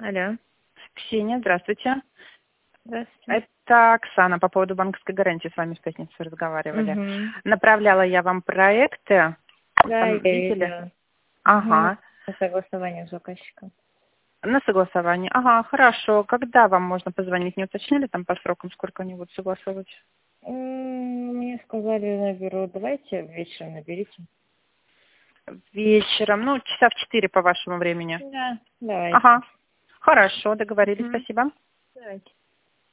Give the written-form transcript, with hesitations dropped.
Алло. Ксения, здравствуйте. Здравствуйте. Это Оксана по поводу банковской гарантии. С вами в пятницу разговаривали. Угу. Направляла я вам проекты. Да, Там я видели? видела. Угу. Ага. Согласование с заказчиком. На согласование. Ага, хорошо. Когда вам можно позвонить? Не уточнили там по срокам, сколько они будут согласовывать? Мне сказали, наберу. Давайте вечером наберите. Вечером, ну, часа в 4 по вашему времени. Да, давайте. Ага. Хорошо, договорились. Угу. Спасибо. Давайте.